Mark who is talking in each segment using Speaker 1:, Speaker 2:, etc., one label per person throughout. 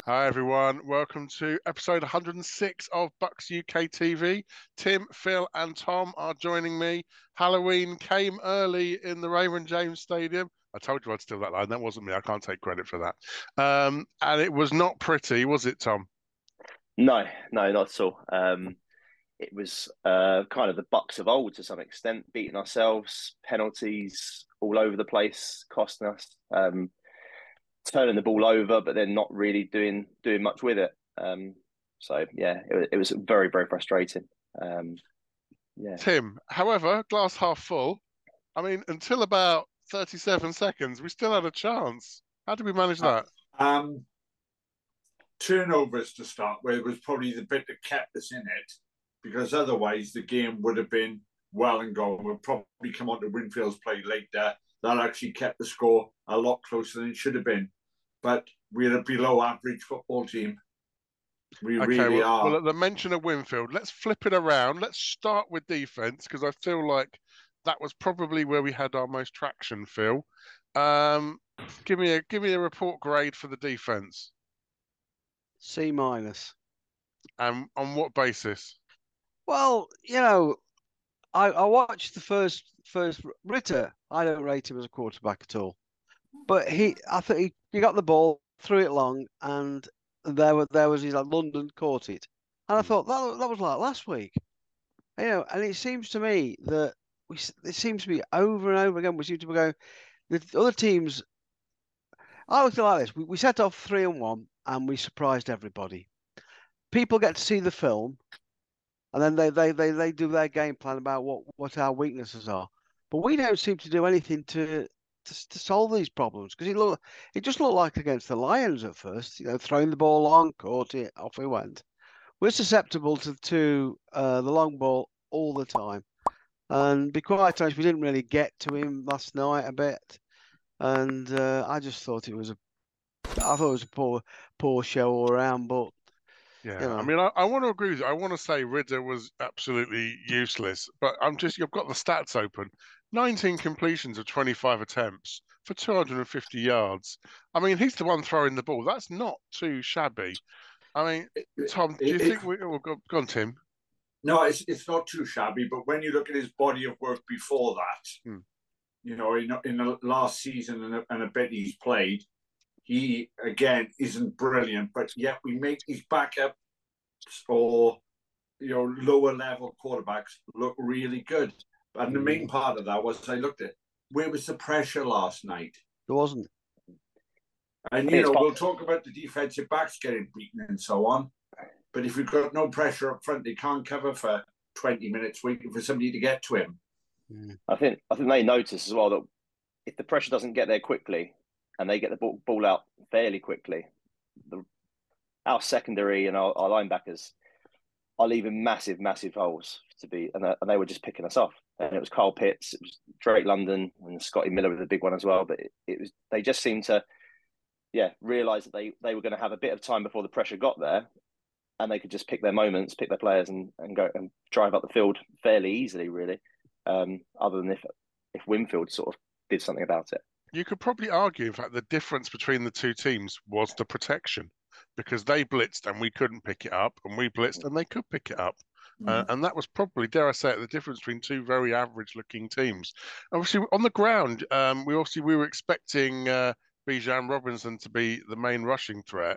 Speaker 1: Hi everyone, welcome to episode 106 of Bucks UK TV. Tim, Phil and Tom are joining me. Halloween came early in the Raymond James Stadium. I told you I'd steal that line. That wasn't me. I can't take credit for that. And it was not pretty, was it, Tom?
Speaker 2: No, not at all. It was kind of the Bucks of old to some extent, beating ourselves, penalties all over the place, costing us, turning the ball over, but then not really doing much with it. So yeah, it was very, very frustrating. Yeah.
Speaker 1: Tim, however, glass half full. I mean, until about 37 seconds, we still had a chance. How did we manage that?
Speaker 3: Turnovers to start with was probably the bit that kept us in it, because otherwise the game would have been well and gone. We'll probably come on to Winfield's play later. That actually kept the score a lot closer than it should have been. But we're a below average football team. We really are.
Speaker 1: Well, at the mention of Winfield, let's flip it around. Let's start with defence, because I feel like that was probably where we had our most traction, Phil. Give me a report grade for the defence.
Speaker 4: C-.
Speaker 1: And on what basis?
Speaker 4: Well, I watched the first Ritter. I don't rate him as a quarterback at all, but I think he got the ball, threw it long, and there was his London caught it, and I thought that was like last week, and it seems to me that it seems to be over and over again. We seem to be going. The other teams. I looked like this. We set off 3-1, and we surprised everybody. People get to see the film, and then they do their game plan about what our weaknesses are. But we don't seem to do anything to solve these problems, because it just looked like against the Lions at first, throwing the ball long, caught it, off we went. We're susceptible to the long ball all the time. And be quite honest, we didn't really get to him last night a bit. And I just thought it was a poor show all around, but
Speaker 1: yeah, I mean, I want to agree with you. I want to say Ridder was absolutely useless, but you've got the stats open. 19 completions of 25 attempts for 250 yards. I mean, he's the one throwing the ball. That's not too shabby. I mean, Tom, do you think go on, Tim?
Speaker 3: No, it's not too shabby, but when you look at his body of work before that, in the last season and a bit he's played, he, again, isn't brilliant, but yet we make these backup or, lower level quarterbacks look really good. And the main part of that was I looked at where was the pressure last night?
Speaker 4: There wasn't.
Speaker 3: And, we'll talk about the defensive backs getting beaten and so on. But if we've got no pressure up front, they can't cover for 20 minutes waiting for somebody to get to him.
Speaker 2: I think they notice as well that if the pressure doesn't get there quickly and they get the ball out fairly quickly, our secondary and our linebackers are leaving massive holes and they were just picking us off. And it was Kyle Pitts, it was Drake London, and Scotty Miller was a big one as well. But they just seemed to, realise that they were going to have a bit of time before the pressure got there, and they could just pick their moments, pick their players, and go and drive up the field fairly easily, really. Other than if Winfield sort of did something about it.
Speaker 1: You could probably argue, in fact, the difference between the two teams was the protection, because they blitzed and we couldn't pick it up, and we blitzed and they could pick it up. And that was probably, dare I say it, the difference between two very average-looking teams. Obviously, on the ground, we were expecting Bijan Robinson to be the main rushing threat.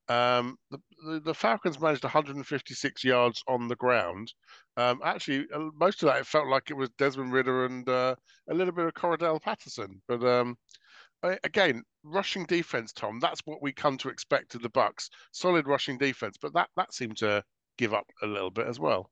Speaker 1: The Falcons managed 156 yards on the ground. Actually, most of that, it felt like it was Desmond Ridder and a little bit of Cordarrelle Patterson. But again, rushing defense, Tom, that's what we come to expect of the Bucks. Solid rushing defense, but that seemed to give up a little bit as well.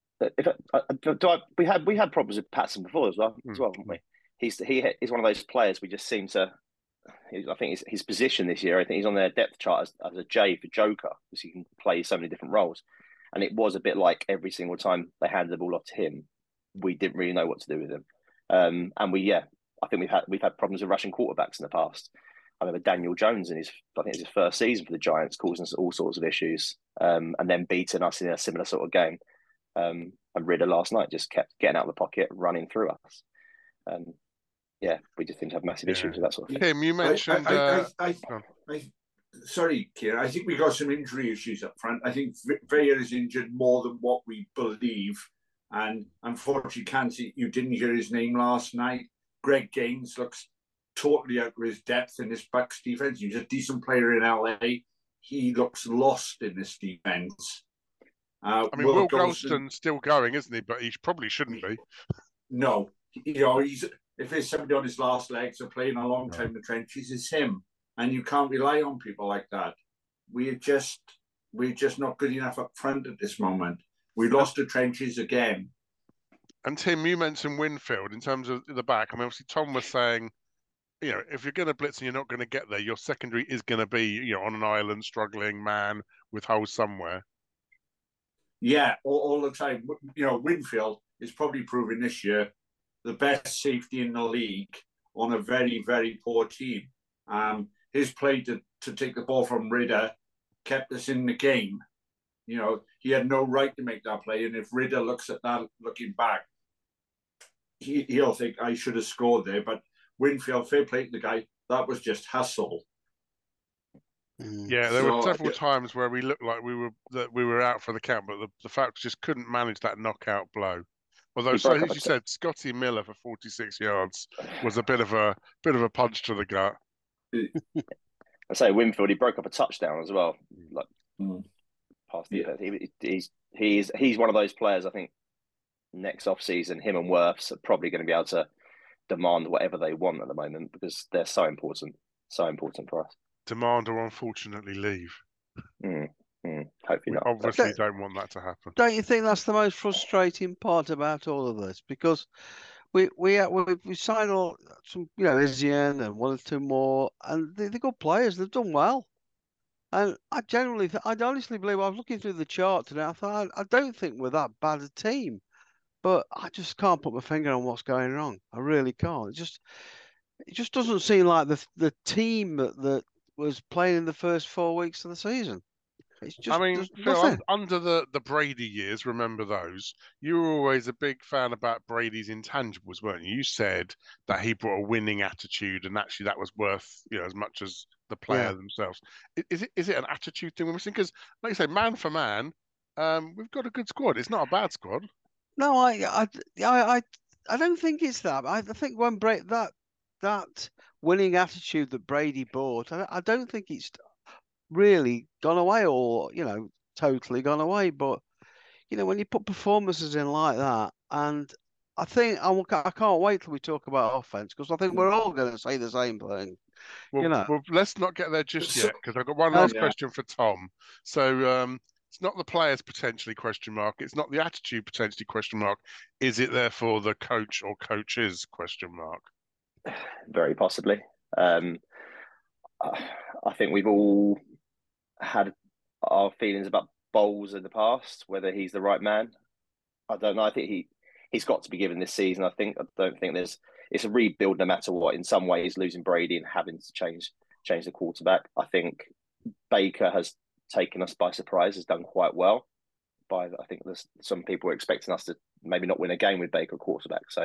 Speaker 2: We had problems with Patterson before as well, haven't we? He's one of those players we just seem to. I think his position this year, I think he's on their depth chart as a J for Joker, because he can play so many different roles. And it was a bit like every single time they handed the ball off to him, we didn't really know what to do with him. And I think we've had problems with rushing quarterbacks in the past. I remember Daniel Jones I think it was his first season for the Giants, causing us all sorts of issues, and then beating us in a similar sort of game. And Ridder last night just kept getting out of the pocket, running through us. We just seem to have massive issues with that sort of thing.
Speaker 1: Tim, you mentioned.
Speaker 3: sorry, Kieran, I think we got some injury issues up front. I think Villa is injured more than what we believe. And unfortunately, Canty, you didn't hear his name last night. Greg Gaines looks totally out of his depth in this Bucks defense. He's a decent player in LA. He looks lost in this defense.
Speaker 1: I mean, Will Golston's still going, isn't he? But he probably shouldn't be.
Speaker 3: No, he's if there's somebody on his last legs or playing a long time in the trenches, it's him. And you can't rely on people like that. We're just not good enough up front at this moment. We lost the trenches again.
Speaker 1: And Tim, you mentioned Winfield in terms of the back. I mean, obviously Tom was saying, if you're going to blitz and you're not going to get there, your secondary is going to be, on an island, struggling man with holes somewhere.
Speaker 3: Yeah, all the time. Winfield is probably proving this year the best safety in the league on a very, very poor team. His play to take the ball from Ridder kept us in the game. He had no right to make that play. And if Ridder looks at that looking back, he'll think, I should have scored there. But Winfield, fair play to the guy, that was just hustle.
Speaker 1: Yeah, there were several times where we looked like we were out for the count, but the Falcons just couldn't manage that knockout blow. Although, as you said, Scotty Miller for 46 yards was a bit of a punch to the gut.
Speaker 2: I say Winfield, he broke up a touchdown as well, past the he's one of those players. I think next off season, him and Wirfs are probably going to be able to demand whatever they want at the moment because they're so important for us.
Speaker 1: Demand or unfortunately leave.
Speaker 2: Hopefully not.
Speaker 1: Obviously, don't want that to happen.
Speaker 4: Don't you think that's the most frustrating part about all of this? Because we signed all some, Izzian and one or two more, and they're good players. They've done well, and I honestly believe I was looking through the chart today. I thought I don't think we're that bad a team, but I just can't put my finger on what's going wrong. I really can't. It just doesn't seem like the team that was playing in the first 4 weeks of the season. It's just,
Speaker 1: Phil, under the Brady years, remember those? You were always a big fan about Brady's intangibles, weren't you? You said that he brought a winning attitude, and actually that was worth as much as the player themselves. Is it an attitude thing we're missing? Because, like you say, man for man, we've got a good squad. It's not a bad squad.
Speaker 4: No, I don't think it's that. I think when that winning attitude that Brady brought, I don't think it's really gone away or totally gone away. But when you put performances in like that, and I think I can't wait till we talk about offense because I think we're all going to say the same thing.
Speaker 1: Well, let's not get there just yet because I've got one last question for Tom. So it's not the players potentially question mark. It's not the attitude potentially question mark. Is it therefore the coach or coaches question mark?
Speaker 2: Very possibly. I think we've all had our feelings about Bowles in the past, whether he's the right man. I don't know. I think he's got to be given this season. I don't think it's a rebuild no matter what. In some ways, losing Brady and having to change the quarterback. I think Baker has taken us by surprise, has done quite well. I think there's some people were expecting us to maybe not win a game with Baker quarterback. So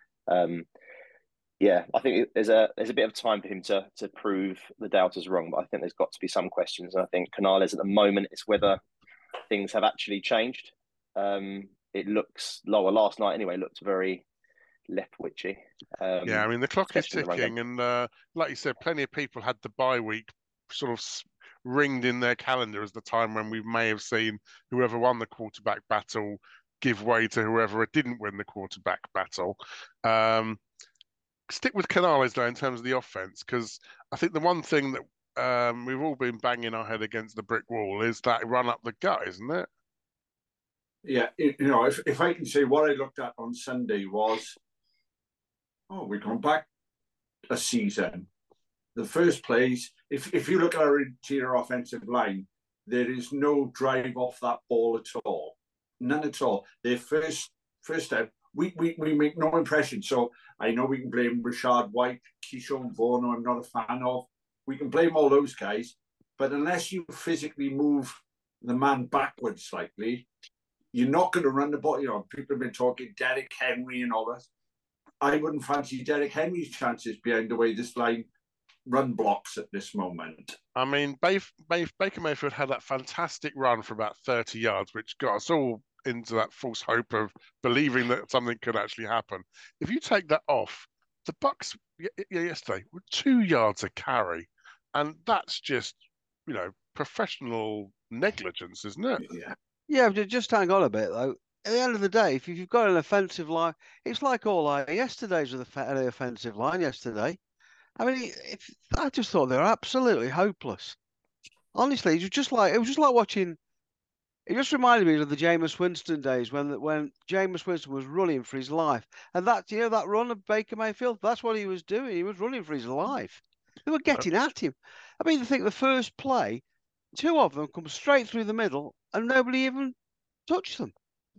Speaker 2: I think there's a bit of time for him to prove the doubters wrong, but I think there's got to be some questions. And I think Canales at the moment is whether things have actually changed. It looks lower last night anyway. Looked very left witchy.
Speaker 1: The clock is ticking, and like you said, plenty of people had the bye week sort of ringed in their calendar as the time when we may have seen whoever won the quarterback battle give way to whoever didn't win the quarterback battle. Stick with Canales though in terms of the offense, because I think the one thing that we've all been banging our head against the brick wall is that run up the gut, isn't it?
Speaker 3: Yeah, if I can say what I looked at on Sunday was, we've gone back a season. The first plays, if you look at our interior offensive line, there is no drive off that ball at all, none at all. Their first step. We make no impression. So I know we can blame Rashad White, Keyshawn Vaughn, who I'm not a fan of. We can blame all those guys. But unless you physically move the man backwards slightly, you're not going to run the ball. People have been talking Derrick Henry and all that. I wouldn't fancy Derrick Henry's chances behind the way this line run blocks at this moment.
Speaker 1: I mean, Baker Mayfield had that fantastic run for about 30 yards, which got us all into that false hope of believing that something could actually happen. If you take that off, the Bucks yesterday were 2 yards a carry, and that's just, professional negligence, isn't it?
Speaker 4: Yeah, but just hang on a bit though. At the end of the day, if you've got an offensive line, it's like all yesterday's with the offensive line yesterday. I mean, I just thought they were absolutely hopeless. Honestly, it was just like watching. It just reminded me of the Jameis Winston days when Jameis Winston was running for his life, and that run of Baker Mayfield, that's what he was doing. He was running for his life. They were getting at him. I mean, I think the first play, two of them come straight through the middle, and nobody even touched them.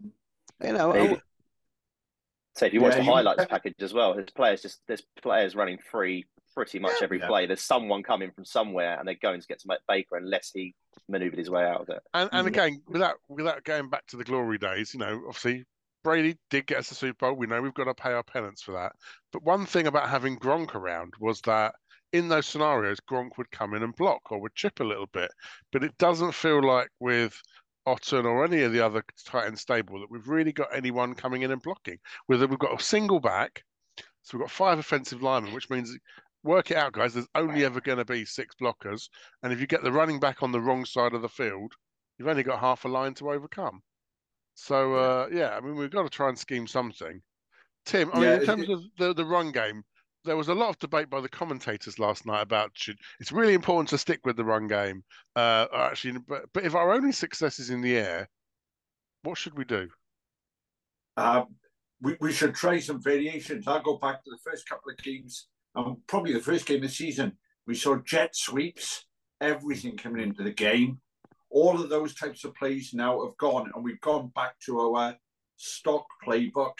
Speaker 2: So if you watch the highlights package as well, there's players running free pretty much every play. There's someone coming from somewhere, and they're going to get to Baker unless he manoeuvred his way out of it.
Speaker 1: And again, without going back to the glory days, obviously Brady did get us the Super Bowl. We know we've got to pay our penance for that. But one thing about having Gronk around was that in those scenarios, Gronk would come in and block or would chip a little bit. But it doesn't feel like with Otton or any of the other tight end stable that we've really got anyone coming in and blocking. Whether we've got a single back, so we've got 5 offensive linemen, which means, work it out, guys, there's only ever going to be 6 blockers. And if you get the running back on the wrong side of the field, you've only got half a line to overcome. So, I mean, we've got to try and scheme something. Tim, I mean, in terms of the run game, there was a lot of debate by the commentators last night about it's really important to stick with the run game. But if our only success is in the air, what should we do?
Speaker 3: We should try some variations. I'll go back to the first couple of games, probably the first game of the season. We saw jet sweeps, everything coming into the game. All of those types of plays now have gone, and we've gone back to our stock playbook.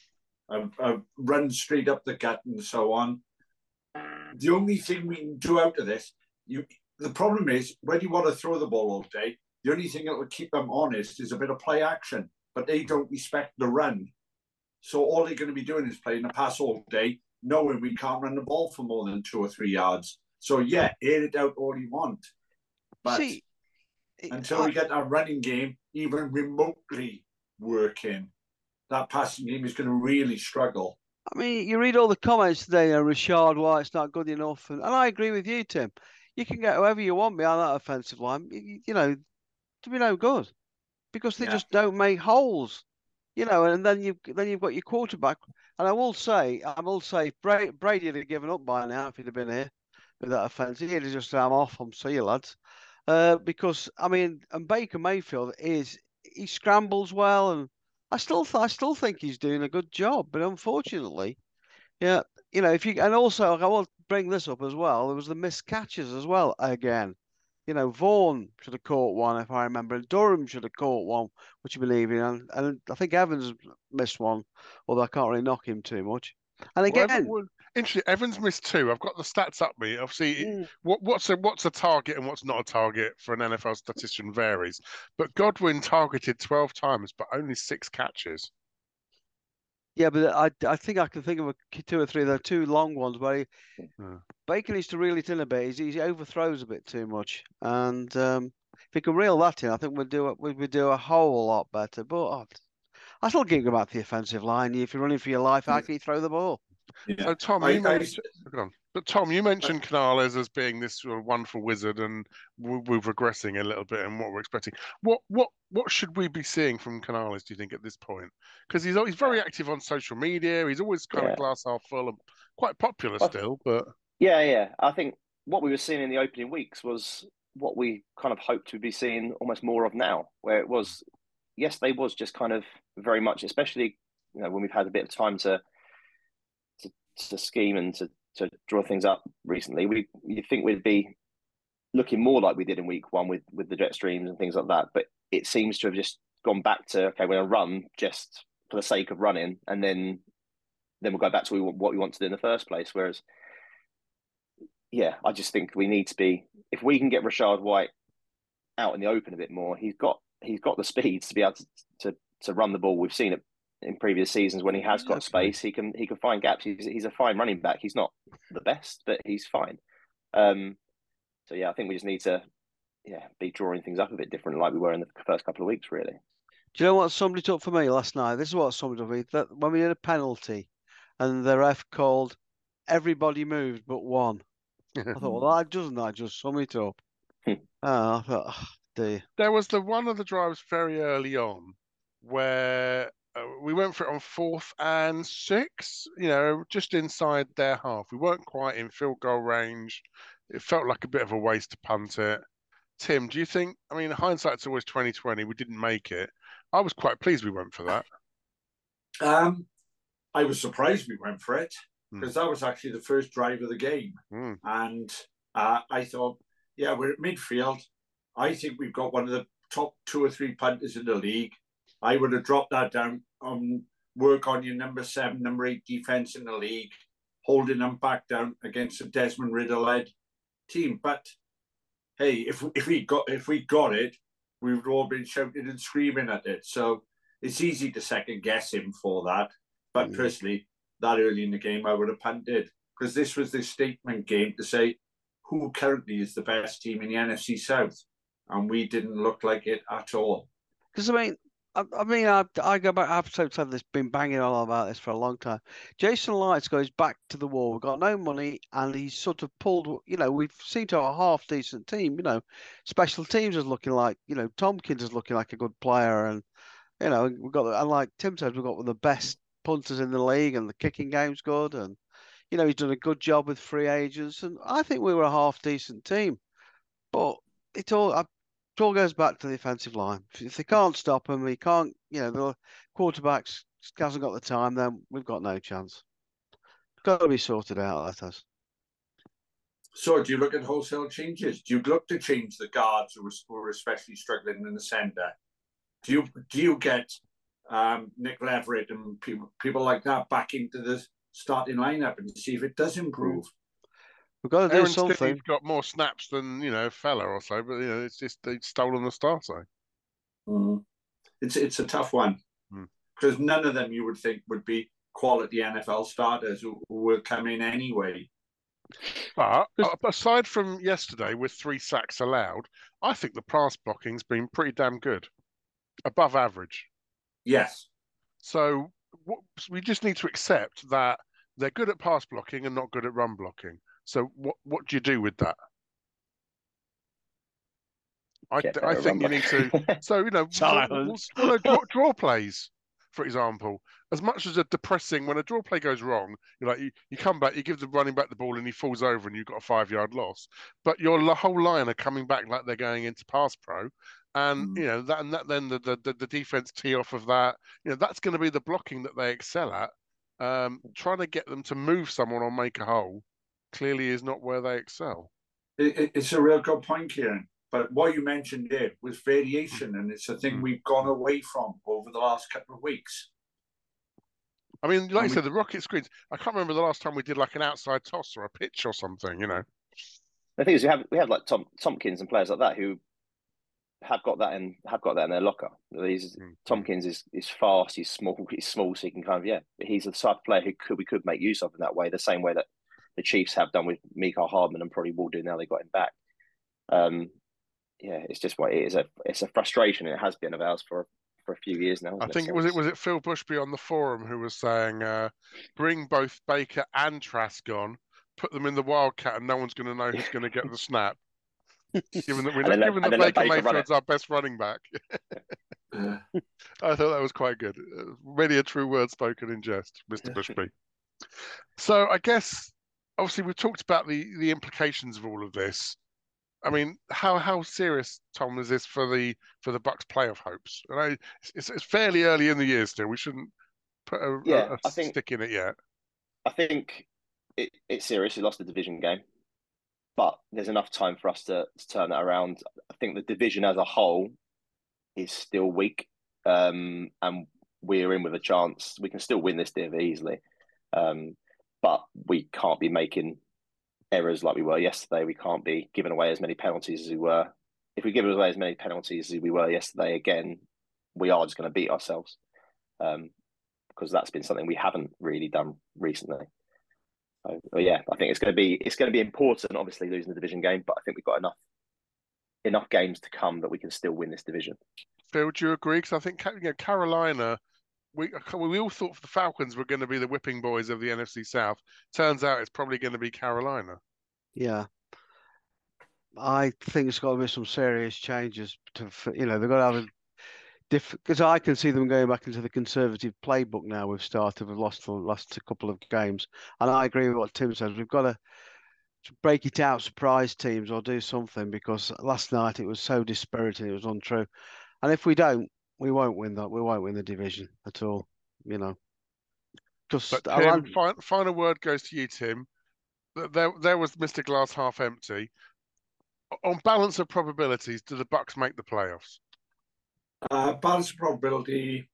Speaker 3: Run straight up the gut and so on. The only thing we can do out of this, the problem is when you want to throw the ball all day, the only thing that will keep them honest is a bit of play action, but they don't respect the run. So all they're going to be doing is playing the pass all day, knowing we can't run the ball for more than 2 or 3 yards. So air it out all you want. But until we get our running game even remotely working, that passing game is going to really struggle.
Speaker 4: I mean, you read all the comments today, Rashad White's not good enough. And I agree with you, Tim. You can get whoever you want behind that offensive line, to be no good. Because they just don't make holes. And then you've got your quarterback. And I will say, Brady would have given up by now if he'd have been here with that offense. He'd have just said, I'm off, see you lads. Because, I mean, and Baker Mayfield he scrambles well, and I still think he's doing a good job, but unfortunately, and also I want to bring this up as well. There was the missed catches as well again. Vaughan should have caught one if I remember, and Durham should have caught one, which you believe in, and I think Evans missed one, although I can't really knock him too much. And again,
Speaker 1: interesting, Evans missed 2. I've got the stats up me. Obviously, what's a target and what's not a target for an NFL statistician varies. But Godwin targeted 12 times, but only 6 catches.
Speaker 4: Yeah, but I think I can think of 2 or 3. There are 2 long ones where Baker needs to reel it in a bit. He overthrows a bit too much, and if he can reel that in, I think we'd do a whole lot better. But I still think about the offensive line. If you're running for your life, how can you throw the ball?
Speaker 1: Yeah. So Tom, you mentioned Canales as being this sort of wonderful wizard, and we're regressing a little bit in what we're expecting. What should we be seeing from Canales, do you think, at this point? Because he's very active on social media. He's always kind of glass half full and quite popular still. But
Speaker 2: I think what we were seeing in the opening weeks was what we kind of hoped to be seeing almost more of now, where it was yesterday was just kind of very much, especially when we've had a bit of time to scheme and to draw things up recently, you think we'd be looking more like we did in week 1 with the jet streams and things like that. But it seems to have just gone back to, okay, we're going to run just for the sake of running, and then we'll go back to what we want to do in the first place. Whereas, I just think we need to be, if we can get Rashad White out in the open a bit more, he's got the speeds to be able to run the ball. We've seen it in previous seasons when he has got space. He can find gaps. He's a fine running back. He's not the best, but he's fine. So yeah, I think we just need to be drawing things up a bit different, like we were in the first couple of weeks, really.
Speaker 4: Do you know what somebody took for me last night? This is what somebody took for me. That when we had a penalty, and the ref called, everybody moved but one. I thought, well, that just sum it up. I thought, oh, dear.
Speaker 1: There was one of the drives very early on where we went for it on 4th and 6, just inside their half. We weren't quite in field goal range. It felt like a bit of a waste to punt it. Tim, do you think, I mean, hindsight's always 20/20. We didn't make it. I was quite pleased we went for that.
Speaker 3: I was surprised we went for it because that was actually the first drive of the game. And I thought, we're at midfield. I think we've got one of the top 2 or 3 punters in the league. I would have dropped that down on work on your number 7, number 8 defense in the league, holding them back down against a Desmond Ridder-led team. But hey, if we got it, we would all been shouting and screaming at it. So it's easy to second guess him for that. But personally, that early in the game, I would have punted because this was the statement game to say who currently is the best team in the NFC South, and we didn't look like it at all.
Speaker 4: Because I go back. I've said this, been banging on about this for a long time. Jason Lights goes back to the wall. We've got no money, and he's sort of pulled. We've seen to have a half decent team. Special teams is looking like. Tompkins is looking like a good player, and we've got. And like Tim said, we've got one of the best punters in the league, and the kicking game's good, and he's done a good job with free agents, and I think we were a half decent team, but it all goes back to the offensive line. If they can't stop him, the quarterbacks hasn't got the time, then we've got no chance. It's got to be sorted out, that has.
Speaker 3: So do you look at wholesale changes? Do you look to change the guards who were especially struggling in the centre? Do you get Nick Leverett and people like that back into the starting lineup and see if it does improve?
Speaker 4: We've got to do
Speaker 1: Aaron
Speaker 4: something.
Speaker 1: Stinney's got more snaps than Fella or so, but it's just they've stolen the star side.
Speaker 3: It's a tough one because none of them you would think would be quality NFL starters who will come in anyway.
Speaker 1: But aside from yesterday with 3 sacks allowed, I think the pass blocking's been pretty damn good, above average.
Speaker 3: Yes.
Speaker 1: So we just need to accept that they're good at pass blocking and not good at run blocking. So what do you do with that? I think you need to. So draw plays, for example. As much as a depressing, when a draw play goes wrong, you come back, you give the running back the ball, and he falls over, and you've got a 5-yard loss. But your whole line are coming back like they're going into pass pro, and then the defense tee off of that. That's going to be the blocking that they excel at. Trying to get them to move someone or make a hole clearly is not where they excel.
Speaker 3: It's a real good point, Kieran. But what you mentioned there was variation, and it's a thing we've gone away from over the last couple of weeks.
Speaker 1: I mean, like you said, the rocket screens. I can't remember the last time we did like an outside toss or a pitch or something.
Speaker 2: The thing is, we have like Tompkins and players like that who have got that in their locker. Tompkins is fast, he's small, so he can kind of he's the type of player who we could make use of in that way, the same way that the Chiefs have done with Mecole Hardman and probably will do now they got him back. It's just what it is. It's a frustration. It has been of ours for a few years now.
Speaker 1: I think was it Phil Bushby on the forum who was saying, bring both Baker and Trask on, put them in the Wildcat, and no one's going to know who's going to get the snap. Given that Baker Mayfield's our best running back. I thought that was quite good. Really a true word spoken in jest, Mr. Bushby. So I guess obviously we've talked about the implications of all of this. I mean, how serious, Tom, is this for the Bucs playoff hopes? I know it's fairly early in the year still. We shouldn't put a stick in it yet.
Speaker 2: I think it's serious. We lost the division game, but there's enough time for us to turn that around. I think the division as a whole is still weak, and we're in with a chance. We can still win this div easily, but we can't be making errors like we were yesterday. We can't be giving away as many penalties as we were. If we give away as many penalties as we were yesterday again, we are just going to beat ourselves, because that's been something we haven't really done recently. So, yeah, I think it's going to be important. Obviously, losing the division game, but I think we've got enough games to come that we can still win this division.
Speaker 1: Phil, do you agree? Because I think Carolina. We all thought the Falcons were going to be the whipping boys of the NFC South. Turns out it's probably going to be Carolina.
Speaker 4: Yeah. I think it's got to be some serious changes they've got to have a different, because I can see them going back into the conservative playbook now. We've lost the last couple of games, and I agree with what Tim says. We've got to break it out, surprise teams, or do something, because last night it was so dispiriting, it was untrue. And if we don't, we won't win that. We won't win the division at all. Just
Speaker 1: but Tim, final word goes to you, Tim. There was Mr. Glass half empty. On balance of probabilities, do the Bucks make the playoffs?
Speaker 3: Balance of probability,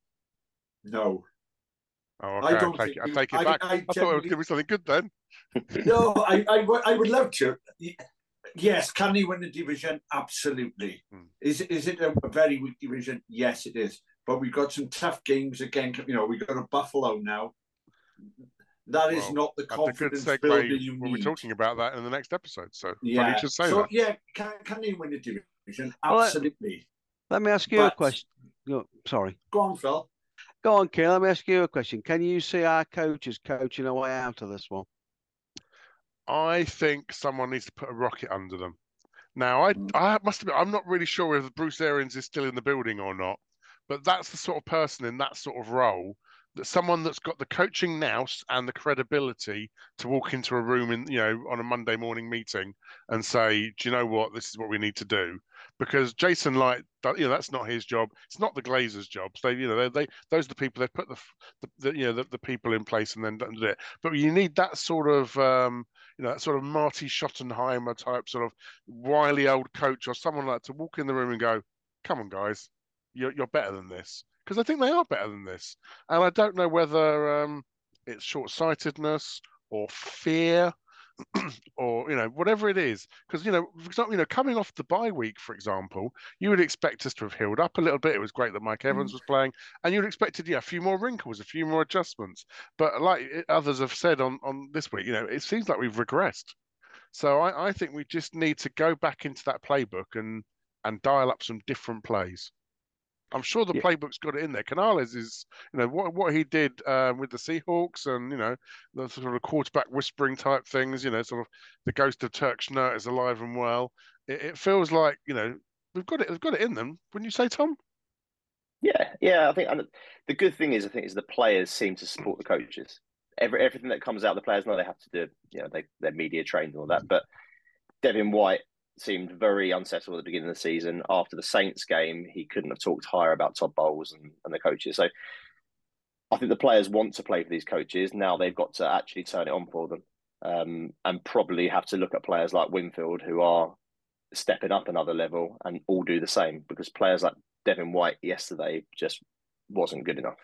Speaker 3: no.
Speaker 1: Oh, okay. I take it back. I thought it would give me something good then.
Speaker 3: No, I would love to. Yes, can he win the division? Absolutely. Is it a very weak division? Yes, it is. But we've got some tough games again. We've got a Buffalo now. That is not the confidence builder you need.
Speaker 1: We'll be talking about that in the next episode. So
Speaker 3: yeah,
Speaker 1: you should say that.
Speaker 3: Yeah, can he win the division? Absolutely.
Speaker 4: Let me ask you a question. Sorry.
Speaker 3: Go on, Phil.
Speaker 4: Go on, Keir. Let me ask you a question. Can you see our coaches coaching a way out of this one?
Speaker 1: I think someone needs to put a rocket under them. Now, I must admit, I'm not really sure if Bruce Arians is still in the building or not, but that's the sort of person in that sort of role, that someone that's got the coaching nous and the credibility to walk into a room on a Monday morning meeting and say, do you know what, this is what we need to do? Because Jason Light, that's not his job. It's not the Glazers' jobs. Those are the people they put the people in place and then do it. But you need that sort of that sort of Marty Schottenheimer type sort of wily old coach or someone like to walk in the room and go, come on, guys, you're better than this. Because I think they are better than this. And I don't know whether it's short-sightedness or fear or, whatever it is. Because, for example, coming off the bye week, for example, you would expect us to have healed up a little bit. It was great that Mike Evans was playing. And you'd expected, a few more wrinkles, a few more adjustments. But like others have said on this week, it seems like we've regressed. So I think we just need to go back into that playbook and dial up some different plays. I'm sure the playbook's got it in there. Canales is, what he did with the Seahawks and, the sort of quarterback whispering type things, sort of the ghost of Turk Schnurt is alive and well. It feels like, we've got it in them. Wouldn't you say, Tom?
Speaker 2: Yeah. I think the good thing is, the players seem to support the coaches. Everything that comes out, the players know they have to do, they're media trained and all that. But Devin White seemed very unsettled at the beginning of the season. After the Saints game, he couldn't have talked higher about Todd Bowles and the coaches. So I think the players want to play for these coaches. Now they've got to actually turn it on for them, and probably have to look at players like Winfield, who are stepping up another level, and all do the same, because players like Devin White yesterday just wasn't good enough.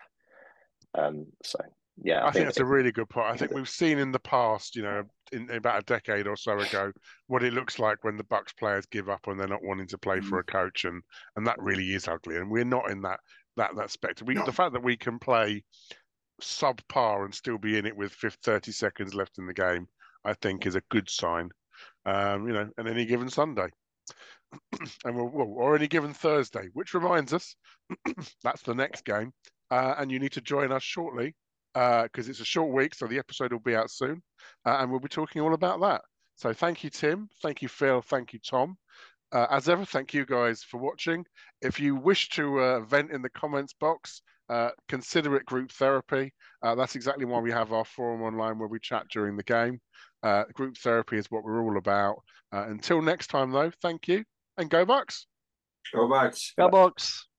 Speaker 2: I
Speaker 1: think that's a really good point. I think we've seen in the past, in about a decade or so ago, what it looks like when the Bucks players give up and they're not wanting to play for a coach, and that really is ugly. And we're not in that spectrum. The fact that we can play subpar and still be in it with 30 seconds left in the game, I think is a good sign. And any given Sunday, or any given Thursday, which reminds us, that's the next game, and you need to join us shortly. Because it's a short week, so the episode will be out soon, and we'll be talking all about that. So thank you, Tim. Thank you, Phil. Thank you, Tom. As ever, thank you guys for watching. If you wish to vent in the comments box, consider it group therapy. That's exactly why we have our forum online where we chat during the game. Group therapy is what we're all about. Until next time, though, thank you, and go Bucks.
Speaker 3: Go Bucks.
Speaker 4: Go Bucks.